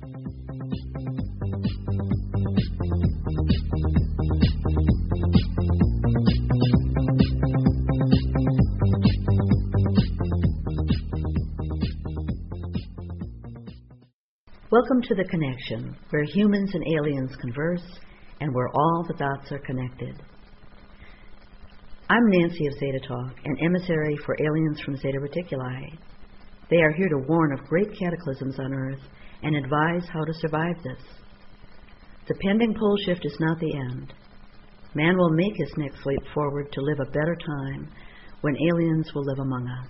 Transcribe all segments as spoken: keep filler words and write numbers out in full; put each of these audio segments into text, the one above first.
Welcome to The Connection, where humans and aliens converse and where all the dots are connected. I'm Nancy of Zeta Talk, an emissary for aliens from Zeta Reticuli. They are here to warn of great cataclysms on Earth and advise how to survive this. The pending pole shift is not the end. Man will make his next leap forward to live a better time when aliens will live among us.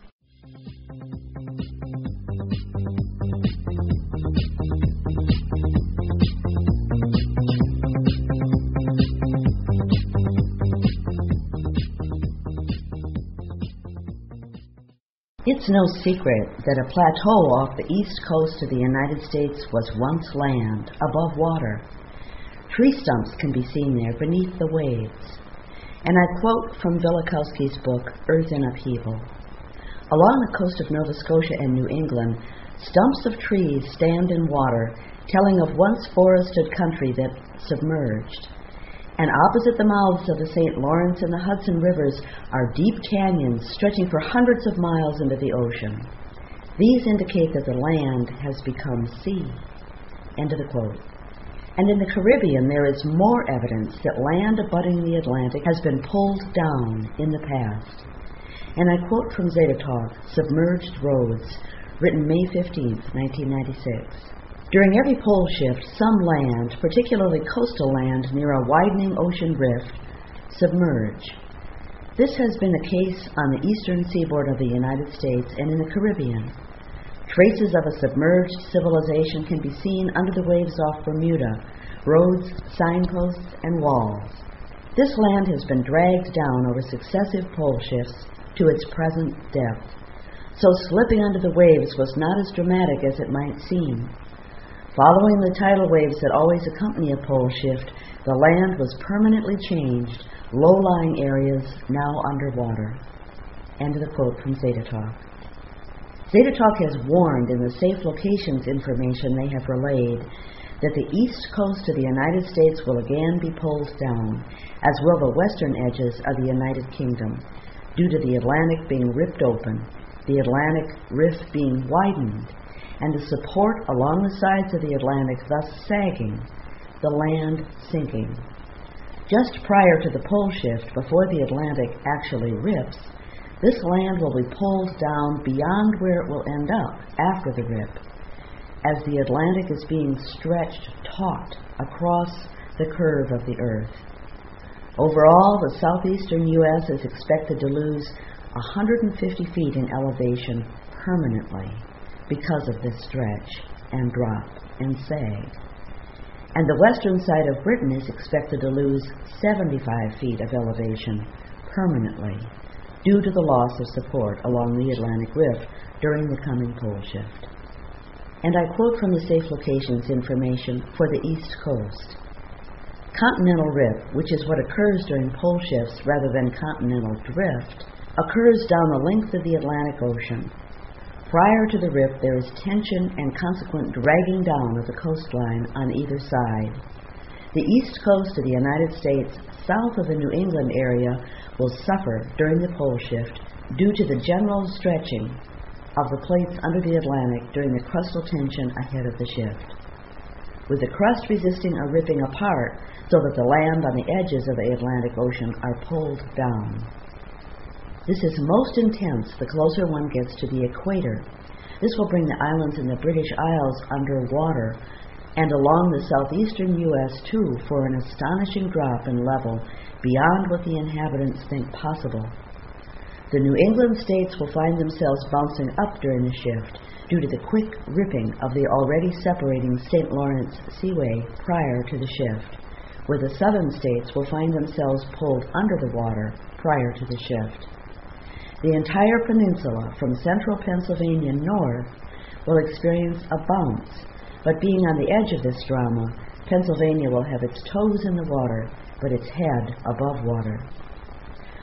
It's no secret that a plateau off the east coast of the United States was once land, above water. Tree stumps can be seen there beneath the waves. And I quote from Velikovsky's book, Earth in Upheaval. Along the coast of Nova Scotia and New England, stumps of trees stand in water, telling of once forested country that submerged. And opposite the mouths of the Saint Lawrence and the Hudson rivers are deep canyons stretching for hundreds of miles into the ocean. These indicate that the land has become sea. End of the quote. And in the Caribbean, there is more evidence that land abutting the Atlantic has been pulled down in the past. And I quote from Zeta Talk, Submerged Roads, written May fifteenth, nineteen ninety-six. During every pole shift, some land, particularly coastal land near a widening ocean rift, submerge. This has been the case on the eastern seaboard of the United States and in the Caribbean. Traces of a submerged civilization can be seen under the waves off Bermuda, roads, signposts, and walls. This land has been dragged down over successive pole shifts to its present depth. So slipping under the waves was not as dramatic as it might seem. Following the tidal waves that always accompany a pole shift, the land was permanently changed, low-lying areas now underwater. End of the quote from Zeta Talk. Zeta Talk has warned in the safe locations information they have relayed that the east coast of the United States will again be pulled down, as will the western edges of the United Kingdom, due to the Atlantic being ripped open, the Atlantic rift being widened, and the support along the sides of the Atlantic thus sagging, the land sinking. Just prior to the pole shift, before the Atlantic actually rips, this land will be pulled down beyond where it will end up after the rip, as the Atlantic is being stretched taut across the curve of the Earth. Overall, the southeastern U S is expected to lose one hundred fifty feet in elevation permanently because of this stretch and drop and sag. And the western side of Britain is expected to lose seventy-five feet of elevation permanently due to the loss of support along the Atlantic Rift during the coming pole shift. And I quote from the safe locations information for the East Coast. Continental rip, which is what occurs during pole shifts rather than continental drift, occurs down the length of the Atlantic Ocean. Prior to the rip, there is tension and consequent dragging down of the coastline on either side. The east coast of the United States, south of the New England area, will suffer during the pole shift due to the general stretching of the plates under the Atlantic during the crustal tension ahead of the shift, with the crust resisting a ripping apart so that the land on the edges of the Atlantic Ocean are pulled down. This is most intense the closer one gets to the equator. This will bring the islands in the British Isles under water, and along the southeastern U S too, for an astonishing drop in level beyond what the inhabitants think possible. The New England states will find themselves bouncing up during the shift due to the quick ripping of the already separating Saint Lawrence Seaway prior to the shift, where the southern states will find themselves pulled under the water prior to the shift. The entire peninsula from central Pennsylvania north will experience a bounce, but being on the edge of this drama, Pennsylvania will have its toes in the water, but its head above water.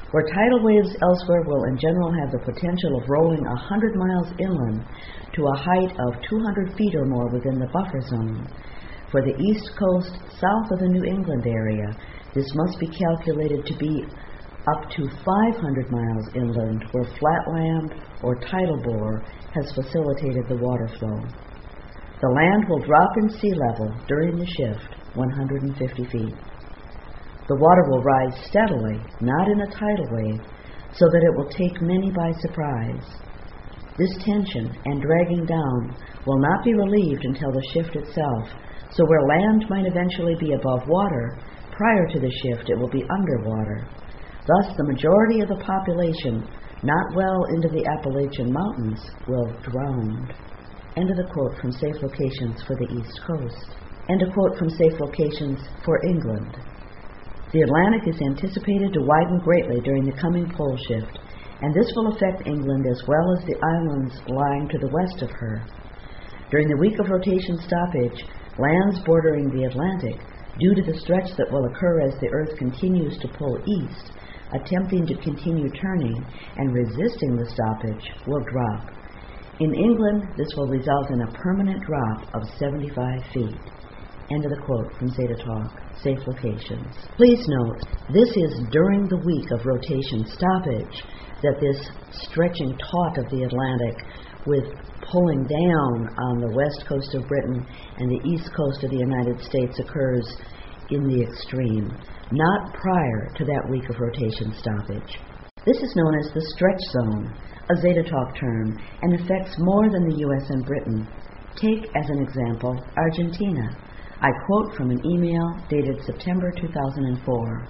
where tidal waves elsewhere will in general have the potential of rolling one hundred miles inland to a height of two hundred feet or more within the buffer zone. For the east coast south of the New England area, this must be calculated to be up to five hundred miles inland, where flatland or tidal bore has facilitated the water flow. The land will drop in sea level during the shift one hundred fifty feet. The water will rise steadily, not in a tidal wave, so that it will take many by surprise. This tension and dragging down will not be relieved until the shift itself, so where land might eventually be above water, prior to the shift it will be underwater. Thus, the majority of the population, not well into the Appalachian Mountains, will drown. End of the quote from Safe Locations for the East Coast. And a quote from Safe Locations for England. The Atlantic is anticipated to widen greatly during the coming pole shift, and this will affect England as well as the islands lying to the west of her. During the week of rotation stoppage, lands bordering the Atlantic, due to the stretch that will occur as the Earth continues to pull east, attempting to continue turning and resisting the stoppage, will drop. In England, this will result in a permanent drop of seventy-five feet. End of the quote from Zeta Talk, Safe Locations. Please note, this is during the week of rotation stoppage that this stretching taut of the Atlantic with pulling down on the west coast of Britain and the east coast of the United States occurs in the extreme, not prior to that week of rotation stoppage. This is known as the stretch zone, a Zeta Talk term, and affects more than the U S and Britain. Take as an example Argentina. I quote from an email dated September two thousand four.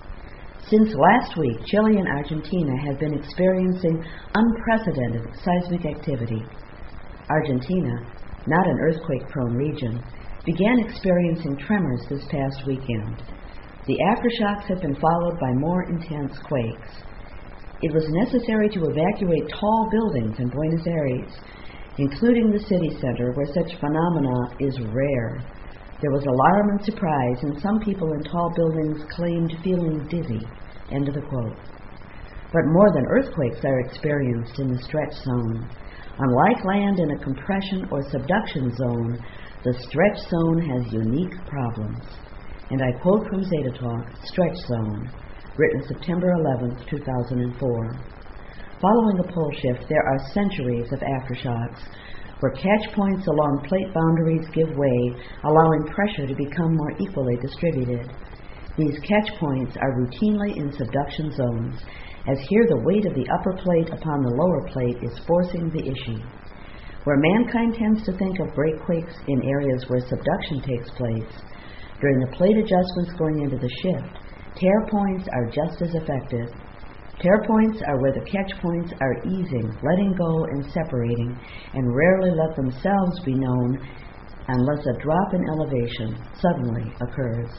Since last week, Chile and Argentina have been experiencing unprecedented seismic activity. Argentina, not an earthquake-prone region, began experiencing tremors this past weekend. The aftershocks have been followed by more intense quakes. It was necessary to evacuate tall buildings in Buenos Aires, including the city center, where such phenomena is rare. There was alarm and surprise, and some people in tall buildings claimed feeling dizzy. End of the quote. But more than earthquakes are experienced in the stretch zone. Unlike land in a compression or subduction zone, the stretch zone has unique problems. And I quote from Zeta Talk, Stretch Zone, written September eleventh, two thousand four. Following a pole shift, there are centuries of aftershocks, where catch points along plate boundaries give way, allowing pressure to become more equally distributed. These catch points are routinely in subduction zones, as here the weight of the upper plate upon the lower plate is forcing the issue. Where mankind tends to think of breakquakes in areas where subduction takes place, during the plate adjustments going into the shift, tear points are just as effective. Tear points are where the catch points are easing, letting go, and separating, and rarely let themselves be known unless a drop in elevation suddenly occurs.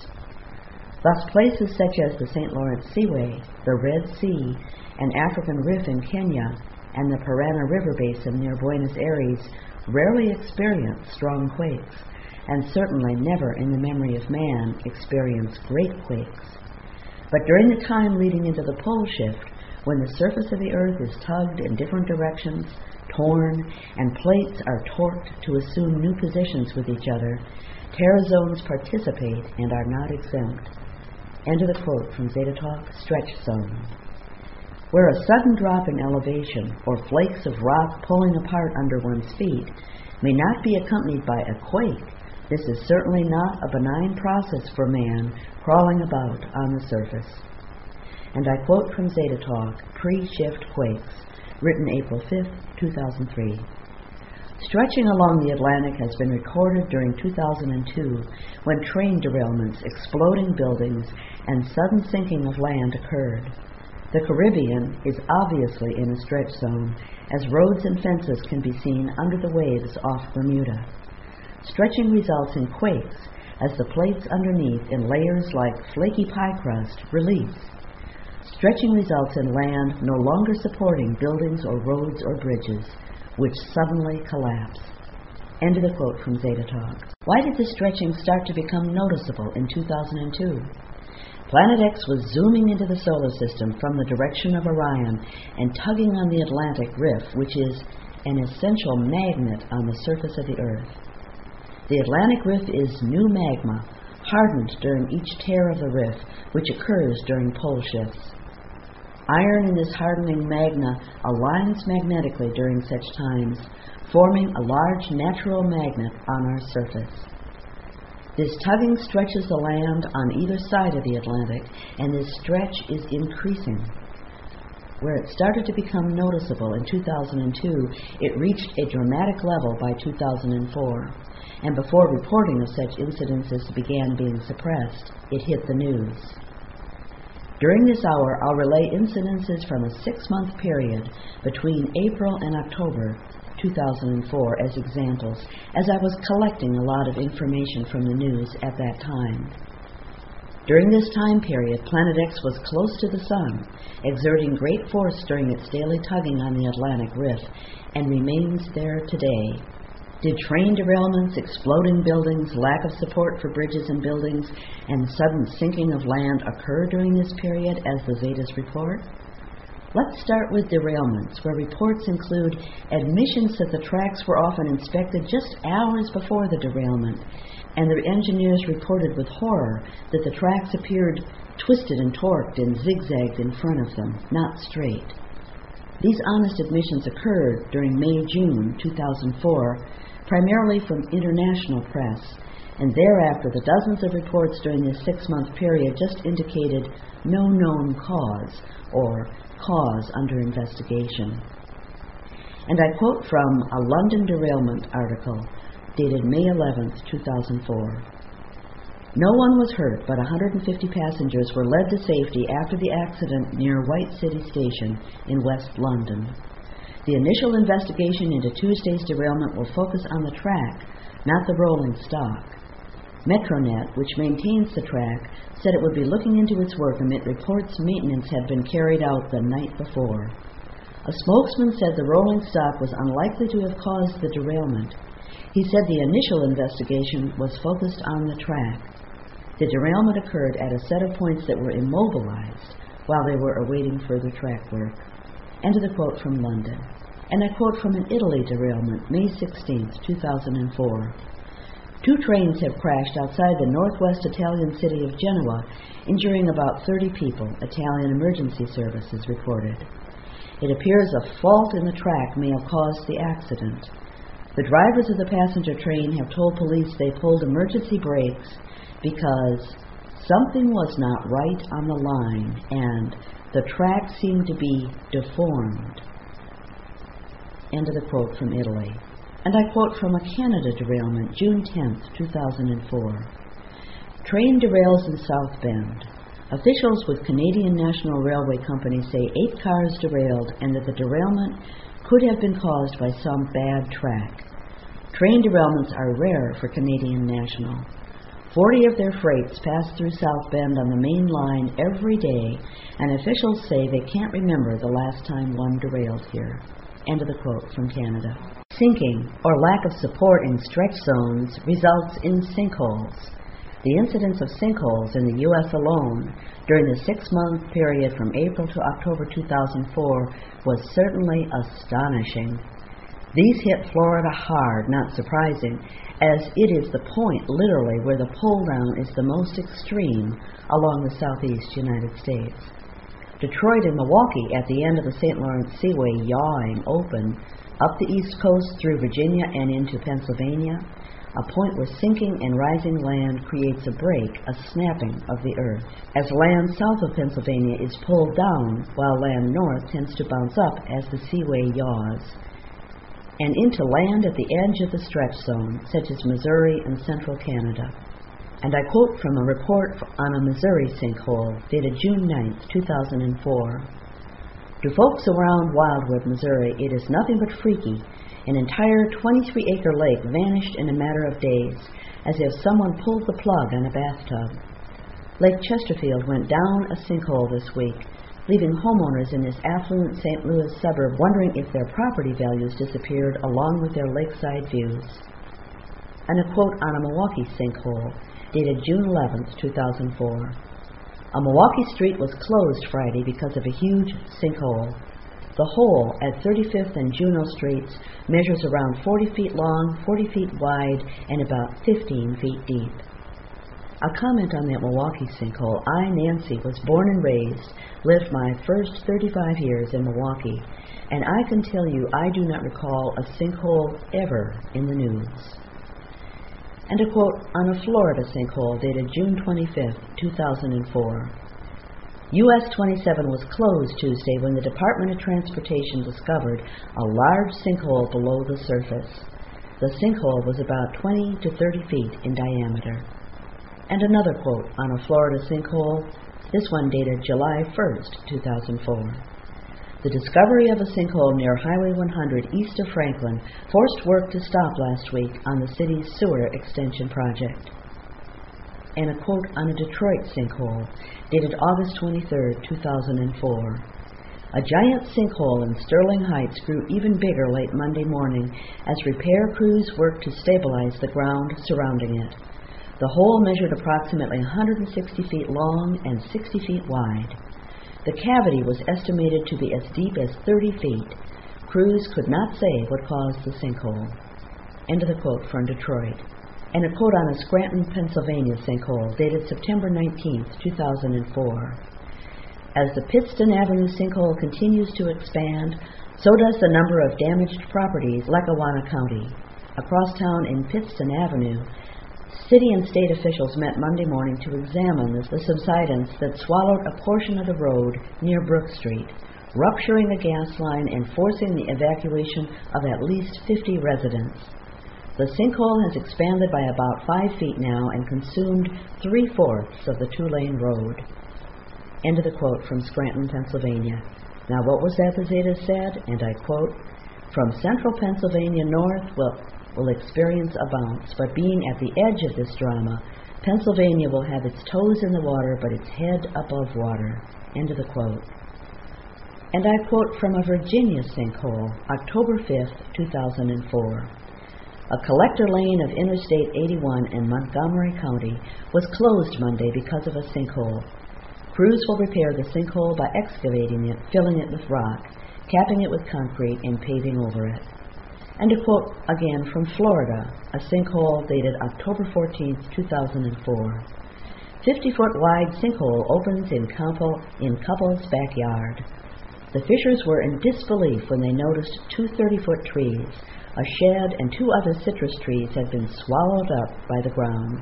Thus, places such as the Saint Lawrence Seaway, the Red Sea, and African Rift in Kenya, and the Parana River Basin near Buenos Aires rarely experience strong quakes, and certainly never in the memory of man experience great quakes. But during the time leading into the pole shift, when the surface of the Earth is tugged in different directions, torn, and plates are torqued to assume new positions with each other, terra zones participate and are not exempt. End of the quote from Zeta Talk, Stretch Zone. Where a sudden drop in elevation or flakes of rock pulling apart under one's feet may not be accompanied by a quake, this is certainly not a benign process for man crawling about on the surface. And I quote from Zeta Talk, Pre-Shift Quakes, written April fifth, two thousand three. Stretching along the Atlantic has been recorded during two thousand two, when train derailments, exploding buildings, and sudden sinking of land occurred. The Caribbean is obviously in a stretch zone, as roads and fences can be seen under the waves off Bermuda. Stretching results in quakes, as the plates underneath in layers like flaky pie crust release. Stretching results in land no longer supporting buildings or roads or bridges, which suddenly collapse. End of the quote from Zeta Talk. Why did the stretching start to become noticeable in two thousand two? Planet X was zooming into the solar system from the direction of Orion and tugging on the Atlantic Rift, which is an essential magnet on the surface of the Earth. The Atlantic Rift is new magma, hardened during each tear of the rift, which occurs during pole shifts. Iron in this hardening magma aligns magnetically during such times, forming a large natural magnet on our surface. This tugging stretches the land on either side of the Atlantic, and this stretch is increasing. Where it started to become noticeable in two thousand two, it reached a dramatic level by two thousand four, and before reporting of such incidences began being suppressed, it hit the news. During this hour, I'll relay incidences from a six-month period between April and October two thousand four as examples, as I was collecting a lot of information from the news at that time. During this time period, Planet X was close to the Sun, exerting great force during its daily tugging on the Atlantic Rift, and remains there today. Did train derailments, exploding buildings, lack of support for bridges and buildings, and sudden sinking of land occur during this period, as the Zetas report? Let's start with derailments, where reports include admissions that the tracks were often inspected just hours before the derailment, and the engineers reported with horror that the tracks appeared twisted and torqued and zigzagged in front of them, not straight. These honest admissions occurred during May-June two thousand four, primarily from international press, and thereafter the dozens of reports during this six-month period just indicated no known cause, or cause under investigation. And I quote from a London derailment article dated May eleventh, two thousand four. No one was hurt, but one hundred fifty passengers were led to safety after the accident near White City Station in West London. The initial investigation into Tuesday's derailment will focus on the track, not the rolling stock. Metronet, which maintains the track, said it would be looking into its work amid reports maintenance had been carried out the night before. A spokesman said the rolling stock was unlikely to have caused the derailment. He said the initial investigation was focused on the track. The derailment occurred at a set of points that were immobilized while they were awaiting further track work. End of the quote from London. And I quote from an Italy derailment, May sixteenth, two thousand four. Two trains have crashed outside the northwest Italian city of Genoa, injuring about thirty people, Italian emergency services reported. It appears a fault in the track may have caused the accident. The drivers of the passenger train have told police they pulled emergency brakes because something was not right on the line and the track seemed to be deformed. End of the quote from Italy. And I quote from a Canada derailment, June tenth, two thousand four. Train derails in South Bend. Officials with Canadian National Railway Company say eight cars derailed and that the derailment could have been caused by some bad track. Train derailments are rare for Canadian National. Forty of their freights pass through South Bend on the main line every day, and officials say they can't remember the last time one derailed here. End of the quote from Canada. Sinking, or lack of support in stretch zones, results in sinkholes. The incidence of sinkholes in the U S alone during the six-month period from April to October two thousand four was certainly astonishing. These hit Florida hard, not surprising, as it is the point, literally, where the pull-down is the most extreme along the southeast United States. Detroit and Milwaukee, at the end of the Saint Lawrence Seaway yawing open, up the east coast through Virginia and into Pennsylvania, a point where sinking and rising land creates a break, a snapping of the earth, as land south of Pennsylvania is pulled down while land north tends to bounce up as the seaway yaws, and into land at the edge of the stretch zone, such as Missouri and central Canada. And I quote from a report on a Missouri sinkhole dated June ninth, two thousand four. To folks around Wildwood, Missouri, it is nothing but freaky. An entire twenty-three acre lake vanished in a matter of days, as if someone pulled the plug on a bathtub. Lake Chesterfield went down a sinkhole this week, leaving homeowners in this affluent Saint Louis suburb wondering if their property values disappeared along with their lakeside views. And a quote on a Milwaukee sinkhole, dated June eleventh, two thousand four. A Milwaukee street was closed Friday because of a huge sinkhole. The hole at thirty-fifth and Juneau Streets measures around forty feet long, forty feet wide, and about fifteen feet deep. A comment on that Milwaukee sinkhole. I, Nancy, was born and raised, lived my first thirty-five years in Milwaukee, and I can tell you I do not recall a sinkhole ever in the news. And a quote on a Florida sinkhole dated June twenty-fifth, two thousand four. U S twenty-seven was closed Tuesday when the Department of Transportation discovered a large sinkhole below the surface. The sinkhole was about twenty to thirty feet in diameter. And another quote on a Florida sinkhole, this one dated July first, two thousand four. The discovery of a sinkhole near Highway one hundred east of Franklin forced work to stop last week on the city's sewer extension project. And a quote on a Detroit sinkhole, dated August twenty-third, two thousand four. A giant sinkhole in Sterling Heights grew even bigger late Monday morning as repair crews worked to stabilize the ground surrounding it. The hole measured approximately one hundred sixty feet long and sixty feet wide. The cavity was estimated to be as deep as thirty feet. Crews could not say what caused the sinkhole. End of the quote from Detroit. And a quote on a Scranton, Pennsylvania sinkhole dated September nineteenth, two thousand four. As the Pittston Avenue sinkhole continues to expand, so does the number of damaged properties in Lackawanna County. Across town in Pittston Avenue, city and state officials met Monday morning to examine the subsidence that swallowed a portion of the road near Brook Street, rupturing the gas line and forcing the evacuation of at least fifty residents. The sinkhole has expanded by about five feet now and consumed three-fourths of the two-lane road. End of the quote from Scranton, Pennsylvania. Now what was that the Zeta said? And I quote, "From central Pennsylvania north will, will experience a bounce, but being at the edge of this drama, Pennsylvania will have its toes in the water but its head above water." End of the quote. And I quote from a Virginia sinkhole, October fifth, two thousand four. A collector lane of Interstate eighty-one in Montgomery County was closed Monday because of a sinkhole. Crews will repair the sinkhole by excavating it, filling it with rock, capping it with concrete, and paving over it. And a quote again from Florida, a sinkhole dated October fourteenth, two thousand four. fifty-foot wide sinkhole opens in, couple, in couple's backyard. The fishers were in disbelief when they noticed two thirty-foot trees, a shed, and two other citrus trees had been swallowed up by the ground.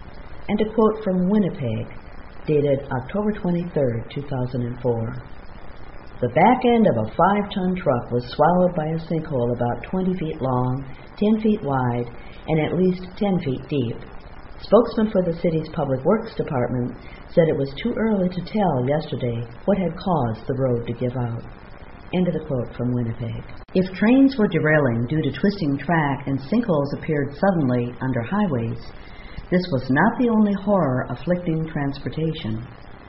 And a quote from Winnipeg, dated October twenty-third, two thousand four. The back end of a five-ton truck was swallowed by a sinkhole about twenty feet long, ten feet wide, and at least ten feet deep. Spokesman for the city's Public Works Department said it was too early to tell yesterday what had caused the road to give out. End of the quote from Winnipeg. If trains were derailing due to twisting track and sinkholes appeared suddenly under highways, this was not the only horror afflicting transportation.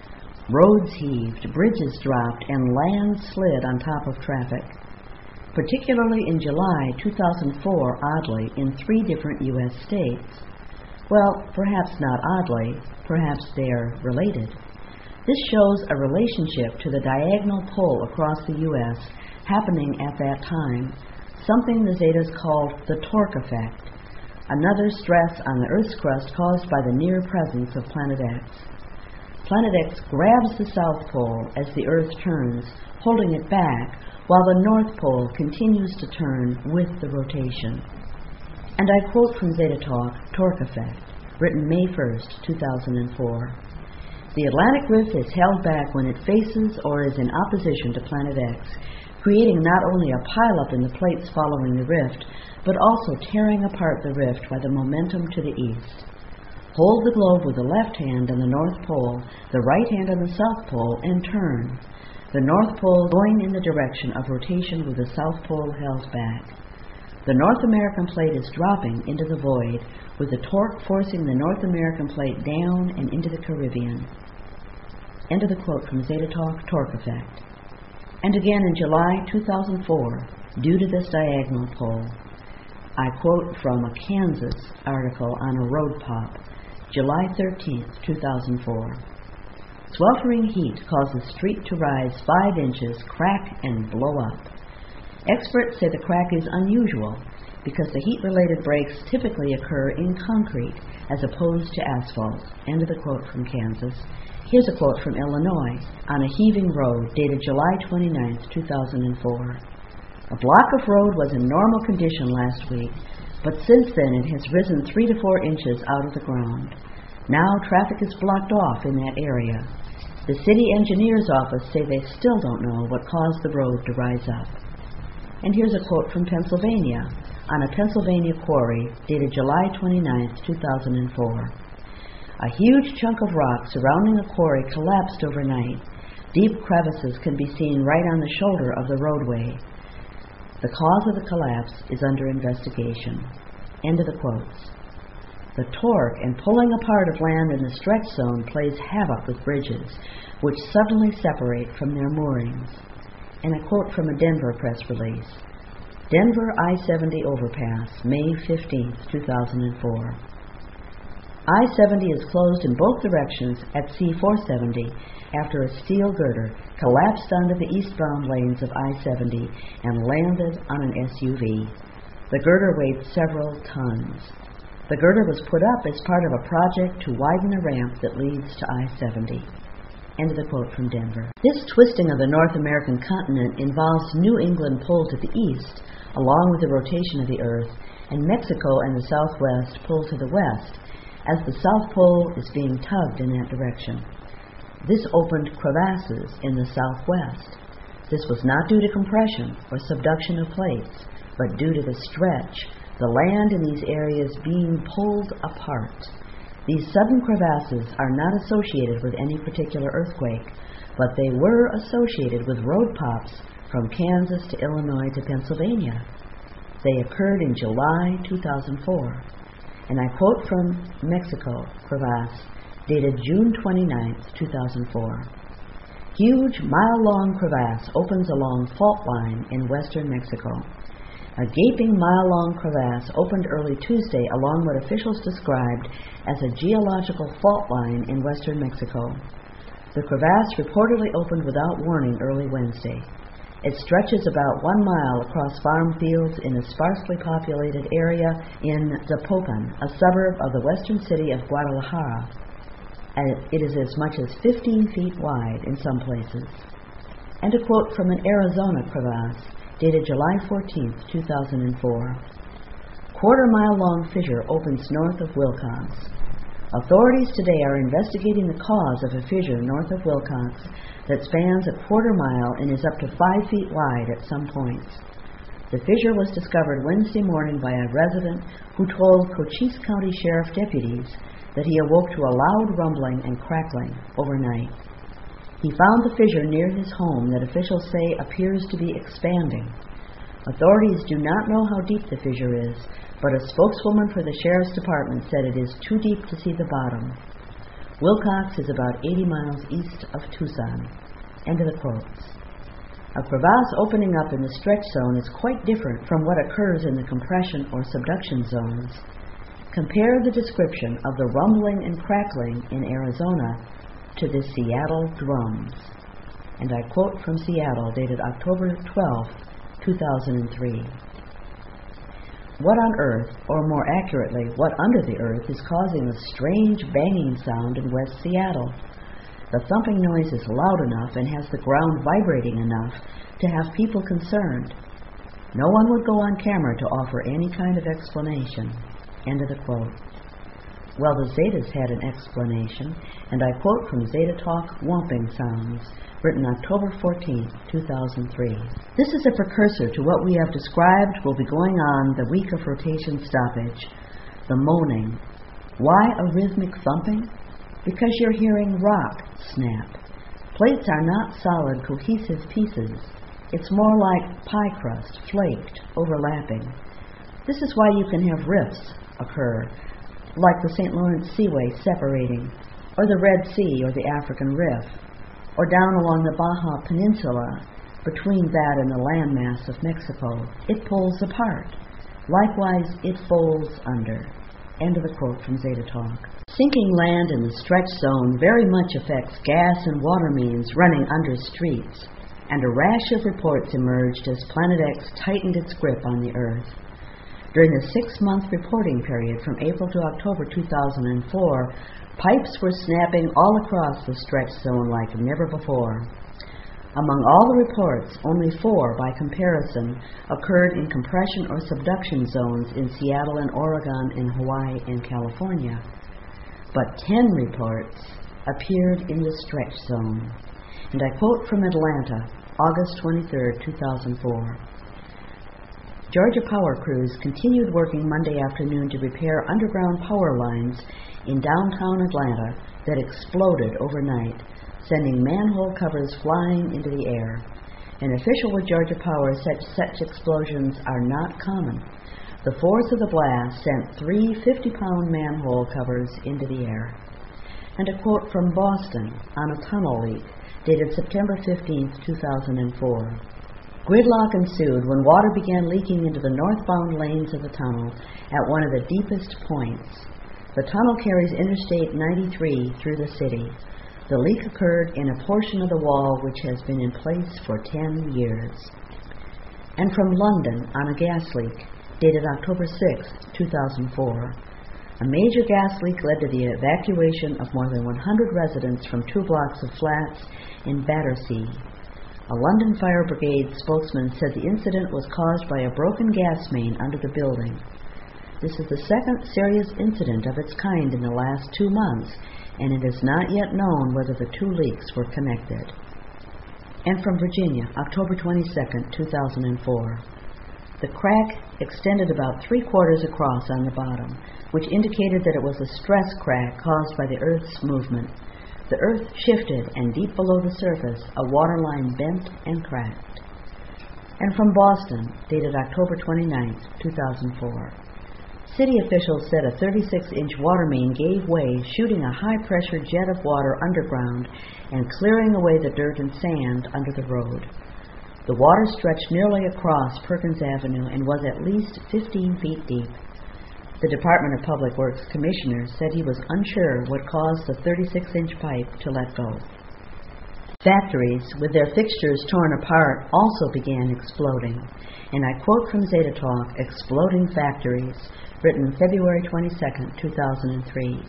Roads heaved, bridges dropped, and land slid on top of traffic. Particularly in July two thousand four, oddly, in three different U S states. Well, perhaps not oddly, perhaps they're related. This shows a relationship to the diagonal pull across the U S happening at that time, something the Zetas called the torque effect, another stress on the Earth's crust caused by the near presence of Planet X. Planet X grabs the South Pole as the Earth turns, holding it back, while the North Pole continues to turn with the rotation. And I quote from Zeta Talk, Torque Effect, written May first, two thousand four. The Atlantic Rift is held back when it faces or is in opposition to Planet X, creating not only a pileup in the plates following the rift, but also tearing apart the rift by the momentum to the east. Hold the globe with the left hand on the North Pole, the right hand on the South Pole, and turn. The North Pole going in the direction of rotation with the South Pole held back. The North American plate is dropping into the void, with the torque forcing the North American plate down and into the Caribbean. End of the quote from Zeta Talk, Torque Effect. And again in July two thousand four, due to this diagonal pull, I quote from a Kansas article on a road pop, July thirteenth, two thousand four. Sweltering heat causes street to rise five inches, crack, and blow up. Experts say the crack is unusual because the heat-related breaks typically occur in concrete as opposed to asphalt. End of the quote from Kansas. Here's a quote from Illinois on a heaving road dated July twenty-ninth, two thousand four. A block of road was in normal condition last week, but since then it has risen three to four inches out of the ground. Now traffic is blocked off in that area. The city engineer's office say they still don't know what caused the road to rise up. And here's a quote from Pennsylvania on a Pennsylvania quarry dated July twenty-ninth, two thousand four. A huge chunk of rock surrounding the quarry collapsed overnight. Deep crevices can be seen right on the shoulder of the roadway. The cause of the collapse is under investigation. End of the quotes. The torque and pulling apart of land in the stretch zone plays havoc with bridges, which suddenly separate from their moorings. And a quote from a Denver press release. Denver I seventy overpass, May fifteenth, two thousand four. I seventy is closed in both directions at C four seventy after a steel girder collapsed onto the eastbound lanes of I seventy and landed on an S U V. The girder weighed several tons. The girder was put up as part of a project to widen a ramp that leads to I seventy. End of the quote from Denver. This twisting of the North American continent involves New England pull to the east, along with the rotation of the Earth, and Mexico and the Southwest pull to the west, as the South Pole is being tugged in that direction. This opened crevasses in the Southwest. This was not due to compression or subduction of plates, but due to the stretch, the land in these areas being pulled apart. These sudden crevasses are not associated with any particular earthquake, but they were associated with road pops from Kansas to Illinois to Pennsylvania. They occurred in July two thousand four. And I quote from Mexico crevasse dated June twenty-ninth, two thousand four. Huge mile-long crevasse opens along fault line in western Mexico. A gaping mile-long crevasse opened early Tuesday along what officials described as a geological fault line in western Mexico. The crevasse reportedly opened without warning early Wednesday. It stretches about one mile across farm fields in a sparsely populated area in Zapopan, a suburb of the western city of Guadalajara. And it is as much as fifteen feet wide in some places. And a quote from an Arizona crevasse dated July fourteenth, two thousand four. Quarter-mile-long fissure opens north of Wilcox. Authorities today are investigating the cause of a fissure north of Wilcox that spans a quarter mile and is up to five feet wide at some points. The fissure was discovered Wednesday morning by a resident who told Cochise County Sheriff deputies that he awoke to a loud rumbling and crackling overnight. He found the fissure near his home that officials say appears to be expanding. Authorities do not know how deep the fissure is, but a spokeswoman for the Sheriff's Department said it is too deep to see the bottom. Wilcox is about eighty miles east of Tucson. End of the quotes. A crevasse opening up in the stretch zone is quite different from what occurs in the compression or subduction zones. Compare the description of the rumbling and crackling in Arizona to the Seattle drums. And I quote from Seattle, dated October twelfth, two thousand three. What on earth, or more accurately, what under the earth, is causing the strange banging sound in West Seattle? The thumping noise is loud enough and has the ground vibrating enough to have people concerned. No one would go on camera to offer any kind of explanation. End of the quote. Well, the Zetas had an explanation, and I quote from Zeta Talk Whomping Sounds, written October fourteenth, two thousand three. This is a precursor to what we have described will be going on the week of rotation stoppage, the moaning. Why a rhythmic thumping? Because you're hearing rock snap. Plates are not solid, cohesive pieces. It's more like pie crust, flaked, overlapping. This is why you can have rifts occur, like the Saint Lawrence Seaway separating, or the Red Sea or the African Rift, or down along the Baja Peninsula, between that and the landmass of Mexico. It pulls apart. Likewise, it folds under. End of the quote from Zeta Talk. Sinking land in the stretch zone very much affects gas and water mains running under streets, and a rash of reports emerged as Planet X tightened its grip on the Earth. During the six-month reporting period from April to October two thousand four, pipes were snapping all across the stretch zone like never before. Among all the reports, only four, by comparison, occurred in compression or subduction zones in Seattle and Oregon and Hawaii and California. But ten reports appeared in the stretch zone. And I quote from Atlanta, August twenty-third, two thousand four. Georgia power crews continued working Monday afternoon to repair underground power lines in downtown Atlanta that exploded overnight, sending manhole covers flying into the air. An official with Georgia Power said such explosions are not common. The force of the blast sent three fifty-pound manhole covers into the air. And a quote from Boston on a tunnel leak dated September fifteenth, two thousand four. Gridlock ensued when water began leaking into the northbound lanes of the tunnel at one of the deepest points. The tunnel carries Interstate ninety-three through the city. The leak occurred in a portion of the wall which has been in place for ten years. And from London on a gas leak, dated October sixth, two thousand four. A major gas leak led to the evacuation of more than one hundred residents from two blocks of flats in Battersea. A London Fire Brigade spokesman said the incident was caused by a broken gas main under the building. This is the second serious incident of its kind in the last two months, and it is not yet known whether the two leaks were connected. And from Virginia, October twenty-second, two thousand four. The crack extended about three quarters across on the bottom, which indicated that it was a stress crack caused by the Earth's movement. The Earth shifted, and deep below the surface, a water line bent and cracked. And from Boston, dated October twenty-ninth, two thousand four. City officials said a thirty-six inch water main gave way, shooting a high-pressure jet of water underground and clearing away the dirt and sand under the road. The water stretched nearly across Perkins Avenue and was at least fifteen feet deep. The Department of Public Works commissioner said he was unsure what caused the thirty-six inch pipe to let go. Factories, with their fixtures torn apart, also began exploding. And I quote from Zeta Talk, Exploding Factories, written February twenty-second, two thousand three.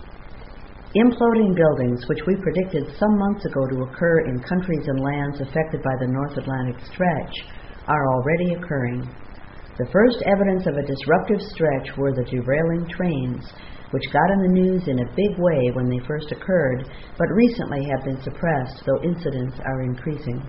Imploding buildings, which we predicted some months ago to occur in countries and lands affected by the North Atlantic stretch, are already occurring. The first evidence of a disruptive stretch were the derailing trains, which got in the news in a big way when they first occurred, but recently have been suppressed, though incidents are increasing.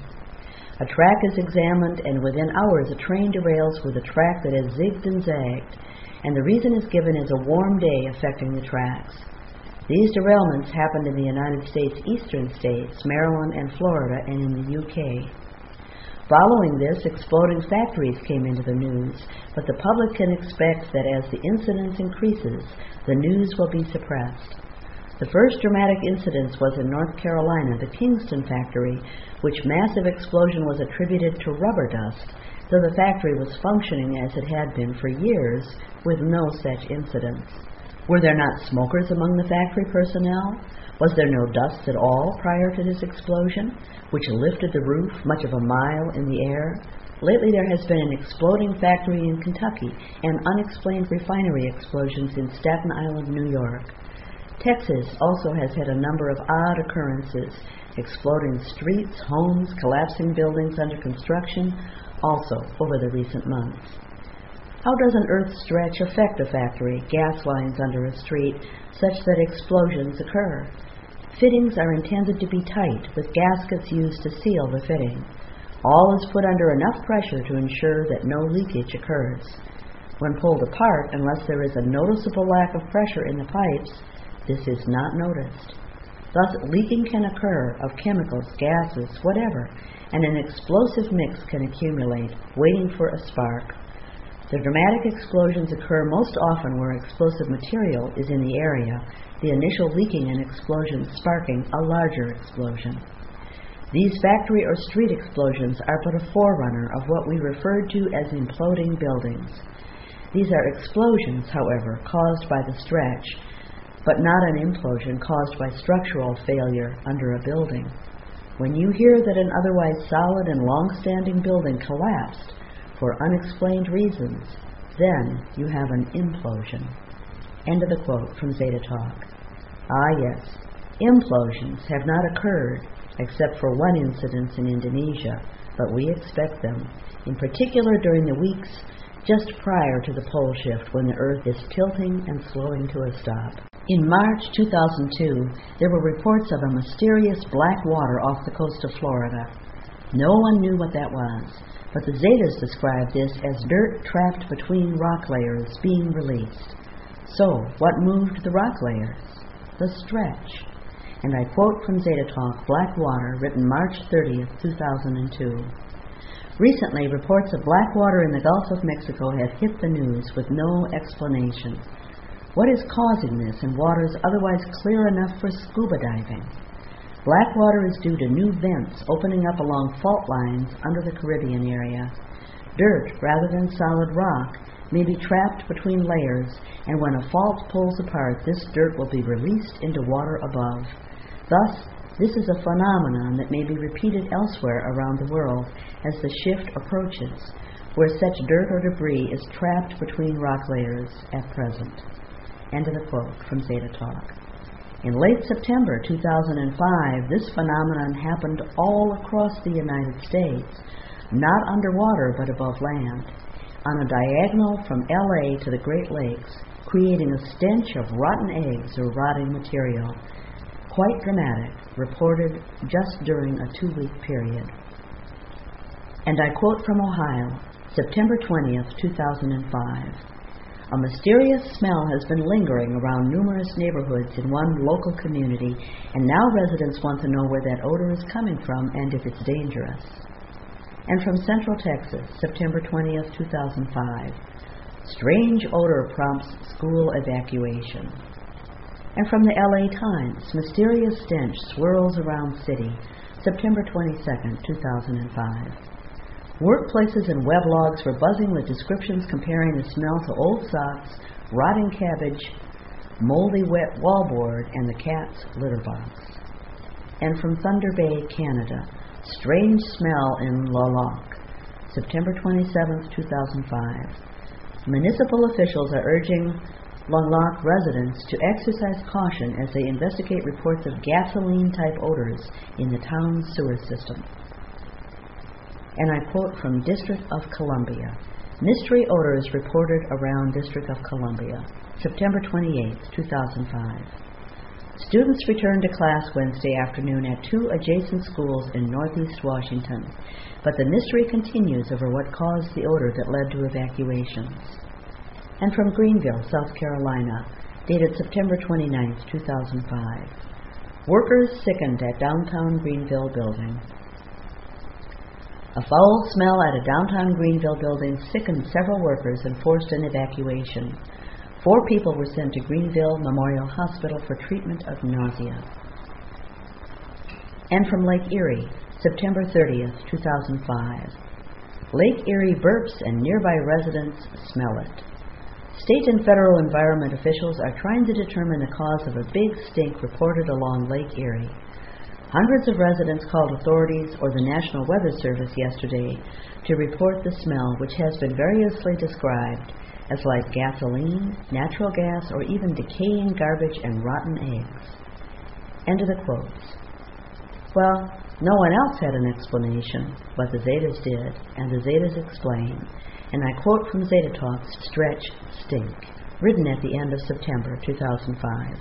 A track is examined, and within hours a train derails with a track that has zigged and zagged, and the reason is given as a warm day affecting the tracks. These derailments happened in the United States eastern states, Maryland and Florida, and in the U K. Following this, exploding factories came into the news, but the public can expect that as the incidence increases, the news will be suppressed. The first dramatic incident was in North Carolina, the Kingston factory, which massive explosion was attributed to rubber dust, though the factory was functioning as it had been for years with no such incidents. Were there not smokers among the factory personnel? Was there no dust at all prior to this explosion, which lifted the roof much of a mile in the air? Lately there has been an exploding factory in Kentucky and unexplained refinery explosions in Staten Island, New York. Texas also has had a number of odd occurrences, exploding streets, homes, collapsing buildings under construction, also over the recent months. How does an earth stretch affect a factory, gas lines under a street, such that explosions occur? Fittings are intended to be tight, with gaskets used to seal the fitting. All is put under enough pressure to ensure that no leakage occurs. When pulled apart, unless there is a noticeable lack of pressure in the pipes, this is not noticed. Thus, leaking can occur of chemicals, gases, whatever, and an explosive mix can accumulate, waiting for a spark. The dramatic explosions occur most often where explosive material is in the area, the initial leaking and explosion sparking a larger explosion. These factory or street explosions are but a forerunner of what we referred to as imploding buildings. These are explosions, however, caused by the stretch. but not an implosion caused by structural failure under a building. When you hear that an otherwise solid and long-standing building collapsed for unexplained reasons, then you have an implosion. End of the quote from Zeta Talk. Ah yes, implosions have not occurred except for one incident in Indonesia, but we expect them, in particular during the weeks just prior to the pole shift when the Earth is tilting and slowing to a stop. In March two thousand two, there were reports of a mysterious black water off the coast of Florida. No one knew what that was, but the Zetas described this as dirt trapped between rock layers being released. So, what moved the rock layers? The stretch. And I quote from Zeta Talk, Black Water, written March thirtieth, two thousand two. Recently, reports of black water in the Gulf of Mexico have hit the news with no explanation. What is causing this in waters otherwise clear enough for scuba diving? Black water is due to new vents opening up along fault lines under the Caribbean area. Dirt, rather than solid rock, may be trapped between layers, and when a fault pulls apart, this dirt will be released into water above. Thus, this is a phenomenon that may be repeated elsewhere around the world as the shift approaches, where such dirt or debris is trapped between rock layers at present. End of the quote from Zeta Talk. In late September two thousand five, this phenomenon happened all across the United States, not underwater but above land, on a diagonal from L A to the Great Lakes, creating a stench of rotten eggs or rotting material. Quite dramatic, reported just during a two-week period. And I quote from Ohio, September twentieth, two thousand five. A mysterious smell has been lingering around numerous neighborhoods in one local community, and now residents want to know where that odor is coming from and if it's dangerous. And from Central Texas, September twentieth, two thousand five. Strange odor prompts school evacuation. And from the L A Times, mysterious stench swirls around city, September twenty-second, two thousand five. Workplaces and weblogs were buzzing with descriptions comparing the smell to old socks, rotting cabbage, moldy wet wallboard, and the cat's litter box. And from Thunder Bay, Canada, strange smell in La Loc, September twenty-seventh, two thousand five. Municipal officials are urging Longlock residents to exercise caution as they investigate reports of gasoline-type odors in the town's sewer system. And I quote from District of Columbia. Mystery odors reported around District of Columbia, September twenty-eighth, two thousand five. Students returned to class Wednesday afternoon at two adjacent schools in northeast Washington, but the mystery continues over what caused the odor that led to evacuations. And from Greenville, South Carolina, dated September twenty-ninth, two thousand five. Workers sickened at downtown Greenville building. A foul smell at a downtown Greenville building sickened several workers and forced an evacuation. Four people were sent to Greenville Memorial Hospital for treatment of nausea. And from Lake Erie, September thirtieth, two thousand five. Lake Erie burps and nearby residents smell it. State and federal environment officials are trying to determine the cause of a big stink reported along Lake Erie. Hundreds of residents called authorities or the National Weather Service yesterday to report the smell, which has been variously described as like gasoline, natural gas, or even decaying garbage and rotten eggs. End of the quotes. Well, no one else had an explanation, but the Zetas did, and the Zetas explain. And I quote from Zeta Talk's Stretch Stink, written at the end of September two thousand five.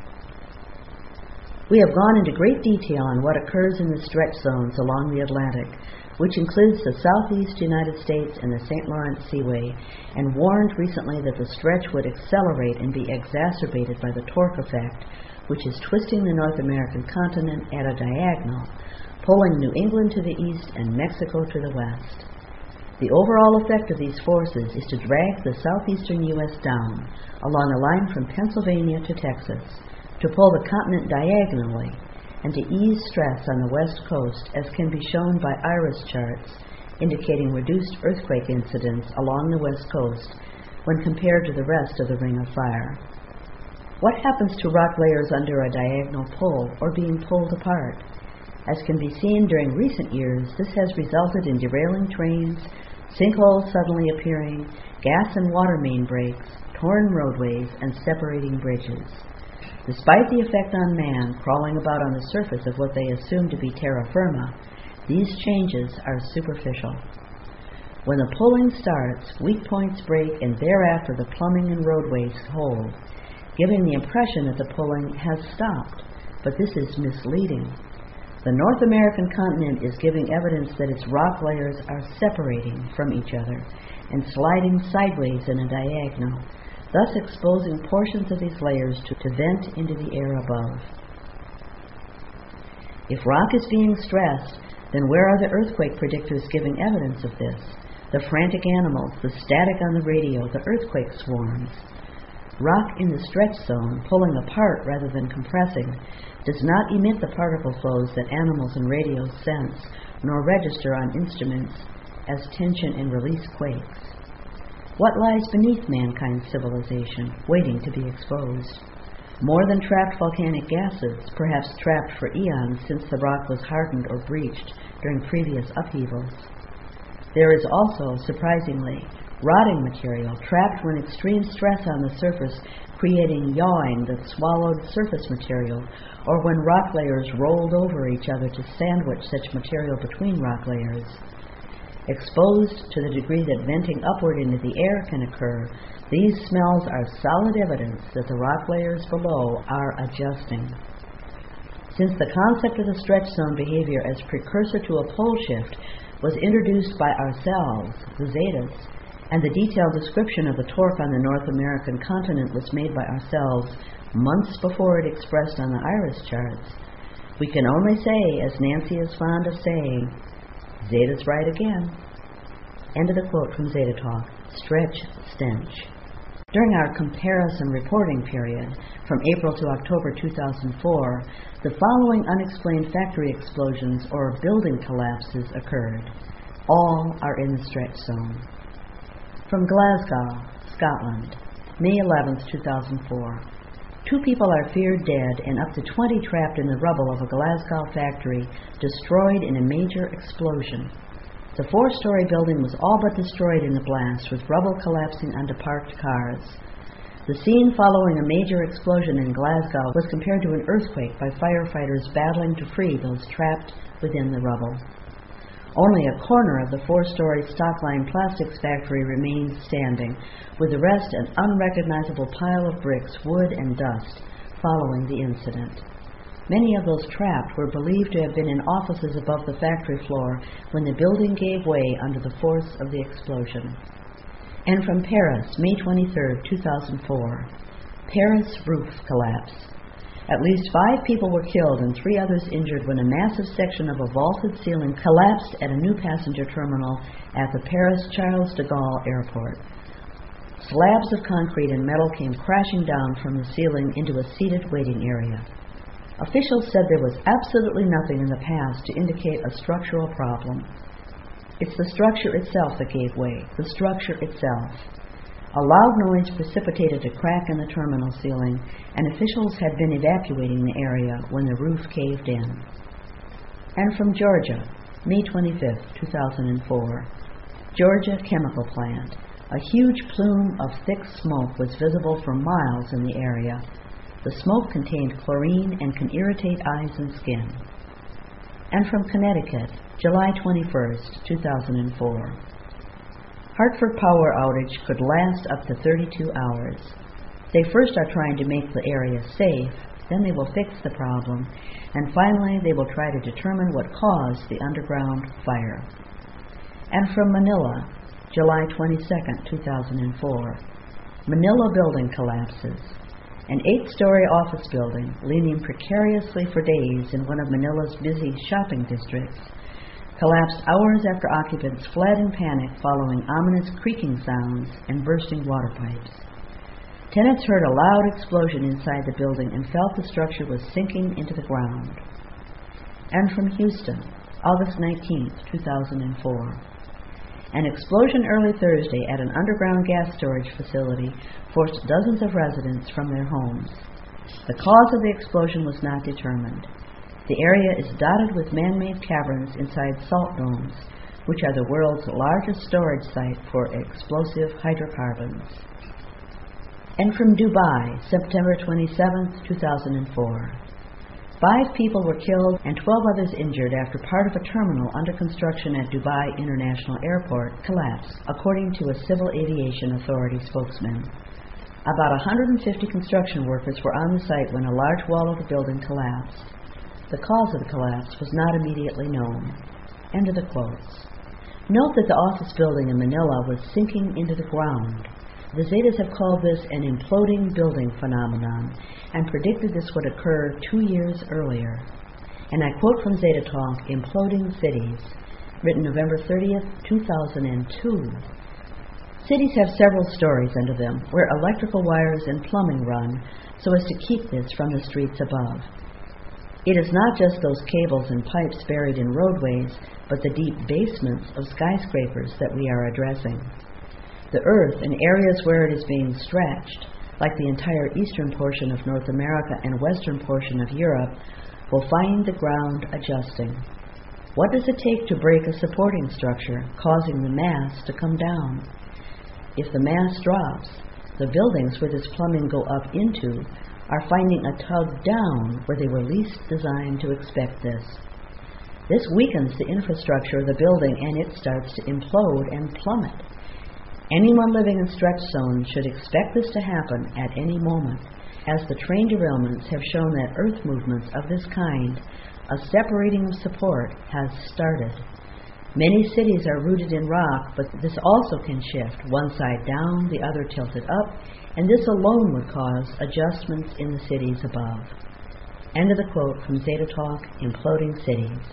We have gone into great detail on what occurs in the stretch zones along the Atlantic, which includes the southeast United States and the Saint Lawrence Seaway, and warned recently that the stretch would accelerate and be exacerbated by the torque effect, which is twisting the North American continent at a diagonal, pulling New England to the east and Mexico to the west. The overall effect of these forces is to drag the southeastern U S down along a line from Pennsylvania to Texas, to pull the continent diagonally, and to ease stress on the west coast, as can be shown by IRIS charts indicating reduced earthquake incidence along the west coast when compared to the rest of the Ring of Fire. What happens to rock layers under a diagonal pull or being pulled apart? As can be seen during recent years, this has resulted in derailing trains, sinkholes suddenly appearing, gas and water main breaks, torn roadways, and separating bridges. Despite the effect on man crawling about on the surface of what they assume to be terra firma, these changes are superficial. When the pulling starts, weak points break and thereafter the plumbing and roadways hold, giving the impression that the pulling has stopped, but this is misleading. The North American continent is giving evidence that its rock layers are separating from each other and sliding sideways in a diagonal, thus exposing portions of these layers to, to vent into the air above. If rock is being stressed, then where are the earthquake predictors giving evidence of this? The frantic animals, the static on the radio, the earthquake swarms. Rock in the stretch zone, pulling apart rather than compressing, does not emit the particle flows that animals and radios sense, nor register on instruments as tension and release quakes. What lies beneath mankind's civilization, waiting to be exposed? More than trapped volcanic gases, perhaps trapped for eons since the rock was hardened or breached during previous upheavals. There is also, surprisingly, rotting material trapped when extreme stress on the surface creating yawing that swallowed surface material, or when rock layers rolled over each other to sandwich such material between rock layers. Exposed to the degree that venting upward into the air can occur, these smells are solid evidence that the rock layers below are adjusting. Since the concept of the stretch zone behavior as precursor to a pole shift was introduced by ourselves, the Zetas, and the detailed description of the torque on the North American continent was made by ourselves months before it expressed on the IRIS charts, we can only say, as Nancy is fond of saying, Zeta's right again. End of the quote from Zeta Talk, Stretch Stench. During our comparison reporting period, from April to October two thousand four, the following unexplained factory explosions or building collapses occurred. All are in the stretch zone. From Glasgow, Scotland, May eleventh, two thousand four. Two people are feared dead and up to twenty trapped in the rubble of a Glasgow factory destroyed in a major explosion. The four-story building was all but destroyed in the blast, with rubble collapsing onto parked cars. The scene following a major explosion in Glasgow was compared to an earthquake by firefighters battling to free those trapped within the rubble. Only a corner of the four-story Stockline Plastics factory remains standing, with the rest an unrecognizable pile of bricks, wood, and dust following the incident. Many of those trapped were believed to have been in offices above the factory floor when the building gave way under the force of the explosion. And from Paris, May twenty-third, two thousand four. Paris roof collapse. At least five people were killed and three others injured when a massive section of a vaulted ceiling collapsed at a new passenger terminal at the Paris Charles de Gaulle Airport. Slabs of concrete and metal came crashing down from the ceiling into a seated waiting area. Officials said there was absolutely nothing in the past to indicate a structural problem. It's the structure itself that gave way, the structure itself. A loud noise precipitated a crack in the terminal ceiling, and officials had been evacuating the area when the roof caved in. And from Georgia, May twenty-fifth, two thousand four. Georgia Chemical Plant. A huge plume of thick smoke was visible for miles in the area. The smoke contained chlorine and can irritate eyes and skin. And from Connecticut, July twenty-first, two thousand four. Hartford power outage could last up to thirty-two hours. They first are trying to make the area safe, then they will fix the problem, and finally they will try to determine what caused the underground fire. And from Manila, July twenty-second, two thousand four. Manila building collapses. An eight-story office building, leaning precariously for days in one of Manila's busy shopping districts, collapsed hours after occupants fled in panic following ominous creaking sounds and bursting water pipes. Tenants heard a loud explosion inside the building and felt the structure was sinking into the ground. And from Houston, August nineteenth, two thousand four. An explosion early Thursday at an underground gas storage facility forced dozens of residents from their homes. The cause of the explosion was not determined. The area is dotted with man-made caverns inside salt domes, which are the world's largest storage site for explosive hydrocarbons. And from Dubai, September twenty-seventh, two thousand four. Five people were killed and twelve others injured after part of a terminal under construction at Dubai International Airport collapsed, according to a Civil Aviation Authority spokesman. About one hundred fifty construction workers were on the site when a large wall of the building collapsed. The cause of the collapse was not immediately known. End of the quotes. Note that the office building in Manila was sinking into the ground. The Zetas have called this an imploding building phenomenon and predicted this would occur two years earlier. And I quote from Zeta Talk, Imploding Cities, written November thirtieth, two thousand two. Cities have several stories under them, where electrical wires and plumbing run so as to keep this from the streets above. It is not just those cables and pipes buried in roadways, but the deep basements of skyscrapers that we are addressing. The earth, in areas where it is being stretched, like the entire eastern portion of North America and western portion of Europe, will find the ground adjusting. What does it take to break a supporting structure, causing the mass to come down? If the mass drops, the buildings where this plumbing go up into are finding a tug down where they were least designed to expect this. This weakens the infrastructure of the building and it starts to implode and plummet. Anyone living in stretch zones should expect this to happen at any moment, as the train derailments have shown that earth movements of this kind, a separating of support, has started. Many cities are rooted in rock, but this also can shift, one side down, the other tilted up, and this alone would cause adjustments in the cities above. End of the quote from Zeta Talk, Imploding Cities.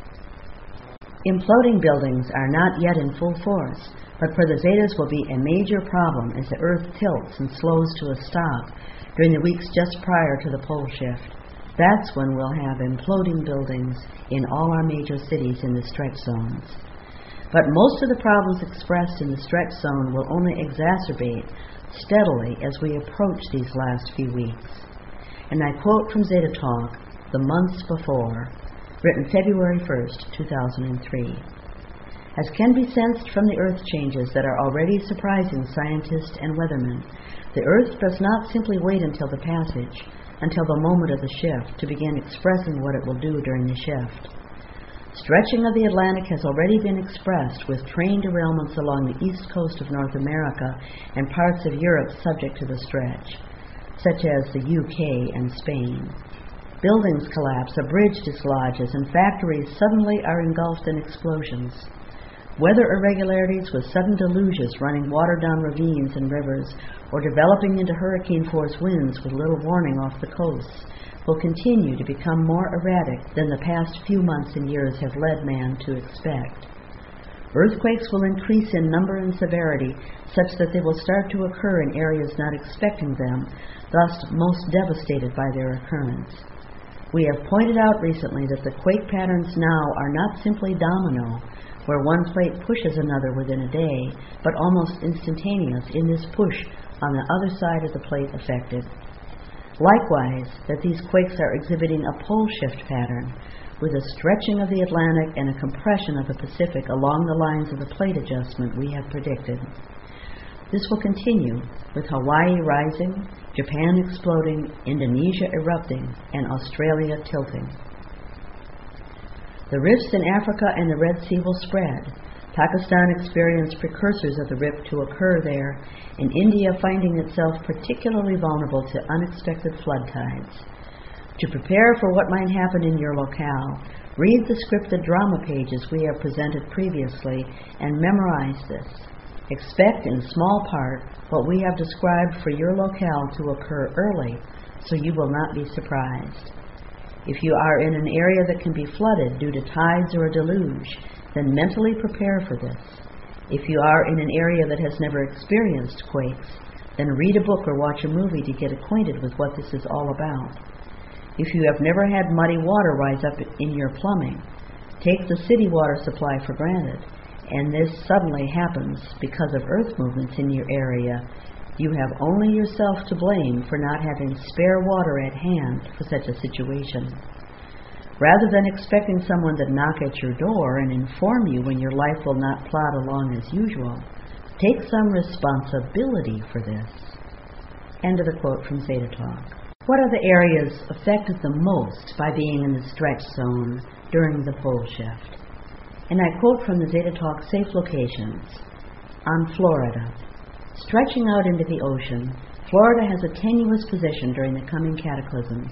Imploding buildings are not yet in full force, but for the Zetas will be a major problem as the Earth tilts and slows to a stop during the weeks just prior to the pole shift. That's when we'll have imploding buildings in all our major cities in the stretch zones. But most of the problems expressed in the stretch zone will only exacerbate steadily as we approach these last few weeks. And I quote from Zeta Talk, The Months Before, written February first, two thousand three. As can be sensed from the Earth changes that are already surprising scientists and weathermen, the Earth does not simply wait until the passage, until the moment of the shift, to begin expressing what it will do during the shift. Stretching of the Atlantic has already been expressed with train derailments along the east coast of North America and parts of Europe subject to the stretch, such as the U K and Spain. Buildings collapse, a bridge dislodges, and factories suddenly are engulfed in explosions. Weather irregularities with sudden deluges running water down ravines and rivers, or developing into hurricane-force winds with little warning off the coasts, will continue to become more erratic than the past few months and years have led man to expect. Earthquakes will increase in number and severity such that they will start to occur in areas not expecting them, thus most devastated by their occurrence. We have pointed out recently that the quake patterns now are not simply domino, where one plate pushes another within a day, but almost instantaneous in this push on the other side of the plate affected. Likewise, that these quakes are exhibiting a pole shift pattern, with a stretching of the Atlantic and a compression of the Pacific along the lines of the plate adjustment we have predicted. This will continue, with Hawaii rising, Japan exploding, Indonesia erupting, and Australia tilting. The rifts in Africa and the Red Sea will spread. Pakistan experienced precursors of the rift to occur there, and India finding itself particularly vulnerable to unexpected flood tides. To prepare for what might happen in your locale, read the scripted drama pages we have presented previously and memorize this. Expect in small part what we have described for your locale to occur early, so you will not be surprised. If you are in an area that can be flooded due to tides or a deluge, then mentally prepare for this. If you are in an area that has never experienced quakes, then read a book or watch a movie to get acquainted with what this is all about. If you have never had muddy water rise up in your plumbing, take the city water supply for granted, and this suddenly happens because of earth movements in your area, You have only yourself to blame for not having spare water at hand for such a situation. Rather than expecting someone to knock at your door and inform you when your life will not plod along as usual, take some responsibility for this. End of the quote from Zeta Talk. What are the areas affected the most by being in the stretch zone during the pole shift? And I quote from the Zeta Talk Safe Locations. On Florida, stretching out into the ocean, Florida has a tenuous position during the coming cataclysms.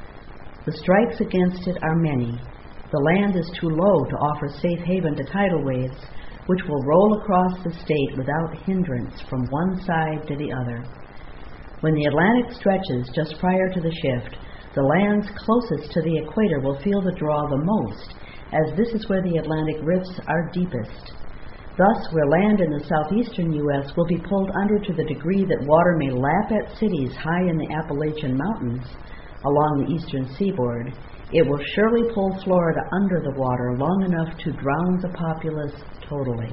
The strikes against it are many. The land is too low to offer safe haven to tidal waves, which will roll across the state without hindrance from one side to the other. When the Atlantic stretches just prior to the shift, the lands closest to the equator will feel the draw the most, as this is where the Atlantic rifts are deepest. Thus, where land in the southeastern U S will be pulled under to the degree that water may lap at cities high in the Appalachian Mountains along the eastern seaboard, it will surely pull Florida under the water long enough to drown the populace totally.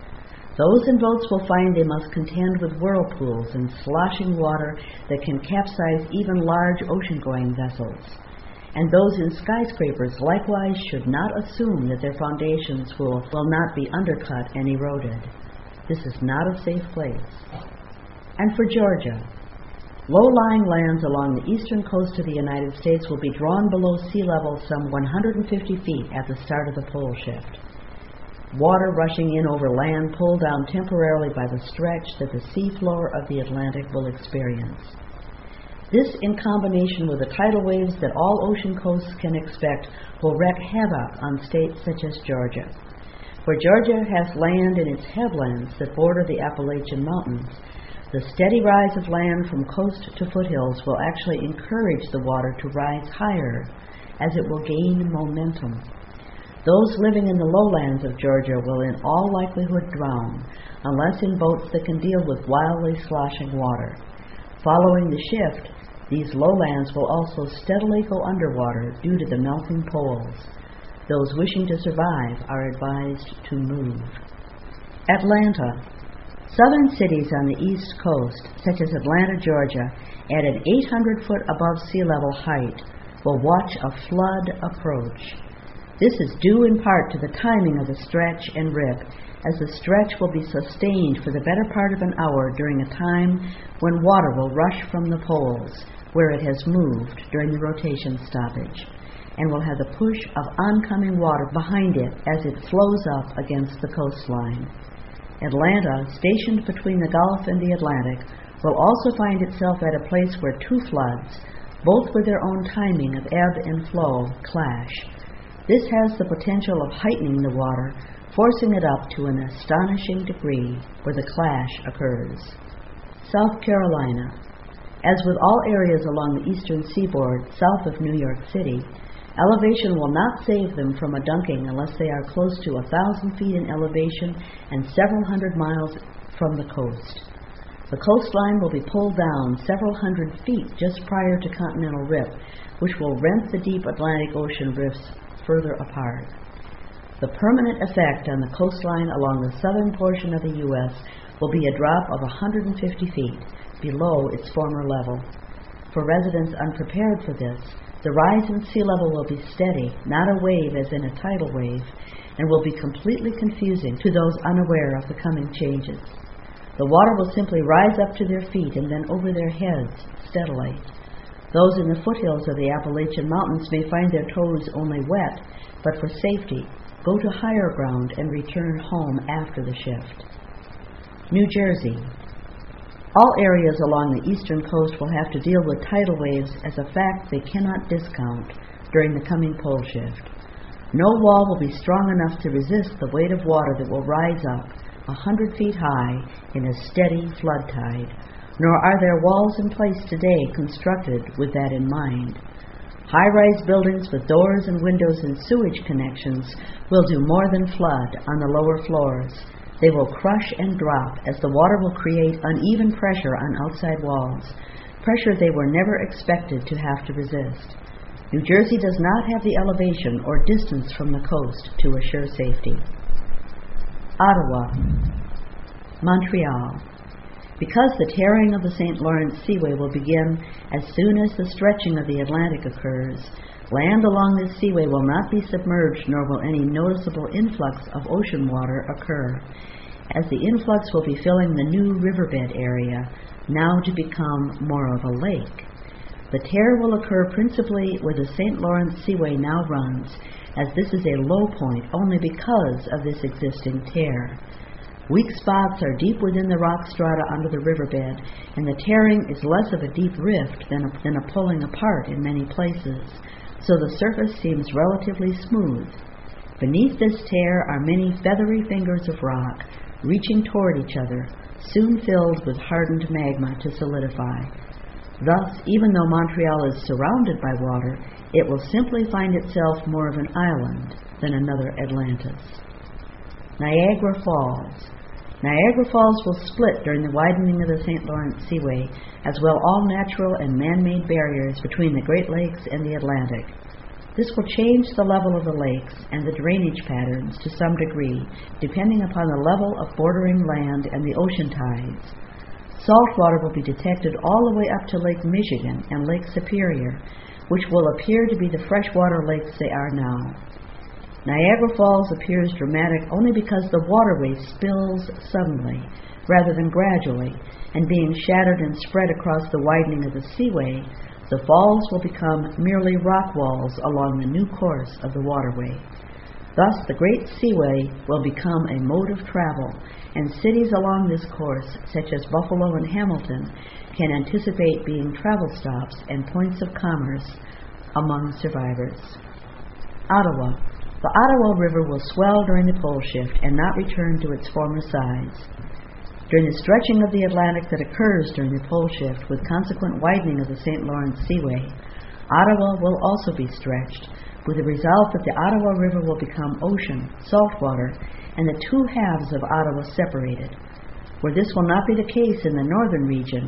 Those in boats will find they must contend with whirlpools and sloshing water that can capsize even large ocean-going vessels. And those in skyscrapers likewise should not assume that their foundations will, will not be undercut and eroded. This is not a safe place. And for Georgia, low-lying lands along the eastern coast of the United States will be drawn below sea level some one hundred fifty feet at the start of the pole shift. Water rushing in over land pulled down temporarily by the stretch that the seafloor of the Atlantic will experience. This, in combination with the tidal waves that all ocean coasts can expect, will wreak havoc on states such as Georgia. Where Georgia has land in its headlands that border the Appalachian Mountains, the steady rise of land from coast to foothills will actually encourage the water to rise higher, as it will gain momentum. Those living in the lowlands of Georgia will in all likelihood drown, unless in boats that can deal with wildly sloshing water. Following the shift, these lowlands will also steadily go underwater due to the melting poles. Those wishing to survive are advised to move. Atlanta. Southern cities on the east coast, such as Atlanta, Georgia, at an eight hundred foot above sea level height, will watch a flood approach. This is due in part to the timing of the stretch and rip, as the stretch will be sustained for the better part of an hour during a time when water will rush from the poles, where it has moved during the rotation stoppage, and will have the push of oncoming water behind it as it flows up against the coastline. Atlanta, stationed between the Gulf and the Atlantic, will also find itself at a place where two floods, both with their own timing of ebb and flow, clash. This has the potential of heightening the water, forcing it up to an astonishing degree where the clash occurs. South Carolina. As with all areas along the eastern seaboard south of New York City, elevation will not save them from a dunking unless they are close to a thousand feet in elevation and several hundred miles from the coast. The coastline will be pulled down several hundred feet just prior to continental rip, which will rent the deep Atlantic Ocean rifts further apart. The permanent effect on the coastline along the southern portion of the U S will be a drop of one hundred fifty feet below its former level. For residents unprepared for this, the rise in sea level will be steady, not a wave as in a tidal wave, and will be completely confusing to those unaware of the coming changes. The water will simply rise up to their feet and then over their heads steadily. Those in the foothills of the Appalachian Mountains may find their toes only wet, but for safety, go to higher ground and return home after the shift. New Jersey. All areas along the eastern coast will have to deal with tidal waves as a fact they cannot discount during the coming pole shift. No wall will be strong enough to resist the weight of water that will rise up a hundred feet high in a steady flood tide, nor are there walls in place today constructed with that in mind. High-rise buildings with doors and windows and sewage connections will do more than flood on the lower floors. They will crush and drop as the water will create uneven pressure on outside walls, pressure they were never expected to have to resist. New Jersey does not have the elevation or distance from the coast to assure safety. Ottawa. Montreal. Because the tearing of the Saint Lawrence Seaway will begin as soon as the stretching of the Atlantic occurs, land along this seaway will not be submerged, nor will any noticeable influx of ocean water occur, as the influx will be filling the new riverbed area, now to become more of a lake. The tear will occur principally where the Saint Lawrence Seaway now runs, as this is a low point only because of this existing tear. Weak spots are deep within the rock strata under the riverbed, and the tearing is less of a deep rift than a, than a pulling apart in many places, so the surface seems relatively smooth. Beneath this tear are many feathery fingers of rock, reaching toward each other, soon filled with hardened magma to solidify. Thus, even though Montreal is surrounded by water, it will simply find itself more of an island than another Atlantis. Niagara Falls. Niagara Falls will split during the widening of the Saint Lawrence Seaway, as will all natural and man-made barriers between the Great Lakes and the Atlantic. This will change the level of the lakes and the drainage patterns to some degree, depending upon the level of bordering land and the ocean tides. Salt water will be detected all the way up to Lake Michigan and Lake Superior, which will appear to be the freshwater lakes they are now. Niagara Falls appears dramatic only because the waterway spills suddenly, rather than gradually, and being shattered and spread across the widening of the seaway, the falls will become merely rock walls along the new course of the waterway. Thus, the Great Seaway will become a mode of travel, and cities along this course, such as Buffalo and Hamilton, can anticipate being travel stops and points of commerce among survivors. Ottawa. The Ottawa River will swell during the pole shift and not return to its former size. During the stretching of the Atlantic that occurs during the pole shift, with consequent widening of the Saint Lawrence Seaway, Ottawa will also be stretched, with the result that the Ottawa River will become ocean, saltwater, and the two halves of Ottawa separated. Where this will not be the case in the northern region,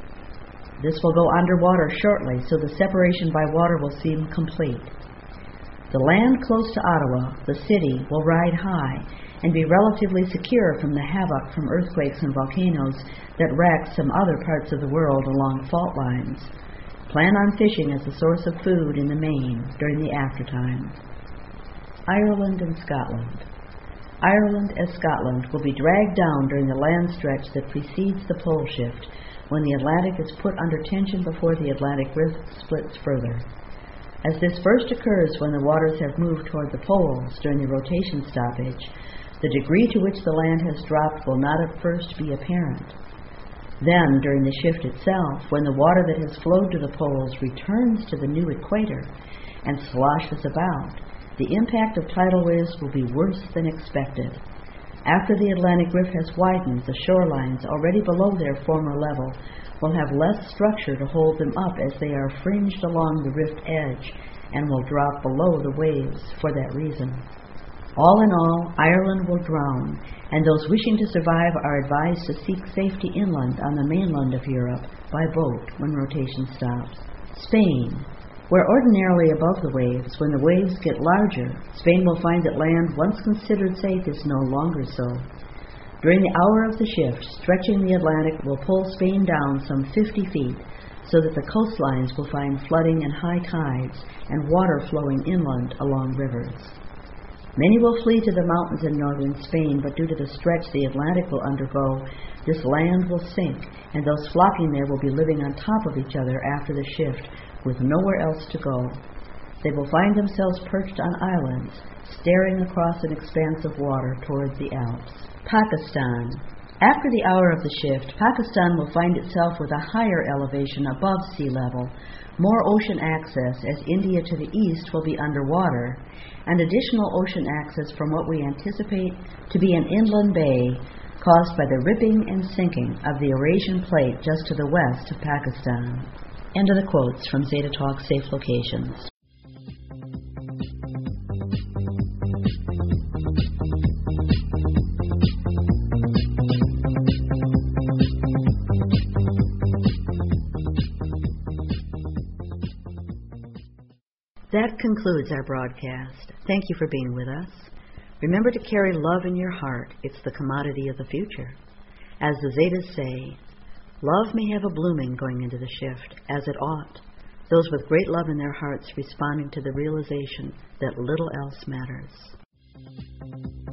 this will go underwater shortly, so the separation by water will seem complete. The land close to Ottawa, the city, will ride high and be relatively secure from the havoc from earthquakes and volcanoes that wreck some other parts of the world along fault lines. Plan on fishing as a source of food in the main during the aftertime. Ireland and Scotland. Ireland, as Scotland, will be dragged down during the land stretch that precedes the pole shift, when the Atlantic is put under tension before the Atlantic rift splits further. As this first occurs when the waters have moved toward the poles during the rotation stoppage, the degree to which the land has dropped will not at first be apparent. Then, during the shift itself, when the water that has flowed to the poles returns to the new equator and sloshes about, the impact of tidal waves will be worse than expected. After the Atlantic rift has widened, the shorelines, already below their former level, will have less structure to hold them up as they are fringed along the rift edge and will drop below the waves for that reason. All in all, Ireland will drown, and those wishing to survive are advised to seek safety inland on the mainland of Europe by boat when rotation stops. Spain. Where ordinarily above the waves, when the waves get larger, Spain will find that land once considered safe is no longer so. During the hour of the shift, stretching the Atlantic will pull Spain down some fifty feet, so that the coastlines will find flooding and high tides and water flowing inland along rivers. Many will flee to the mountains in northern Spain, but due to the stretch the Atlantic will undergo, this land will sink, and those flocking there will be living on top of each other after the shift, with nowhere else to go. They will find themselves perched on islands, staring across an expanse of water toward the Alps. Pakistan. After the hour of the shift, Pakistan will find itself with a higher elevation above sea level, more ocean access as India to the east will be underwater, and additional ocean access from what we anticipate to be an inland bay caused by the ripping and sinking of the Eurasian plate just to the west of Pakistan. End of the quotes from Zeta Talk Safe Locations. That concludes our broadcast. Thank you for being with us. Remember to carry love in your heart. It's the commodity of the future. As the Zetas say, Love may have a blooming going into the shift, as it ought, those with great love in their hearts responding to the realization that little else matters.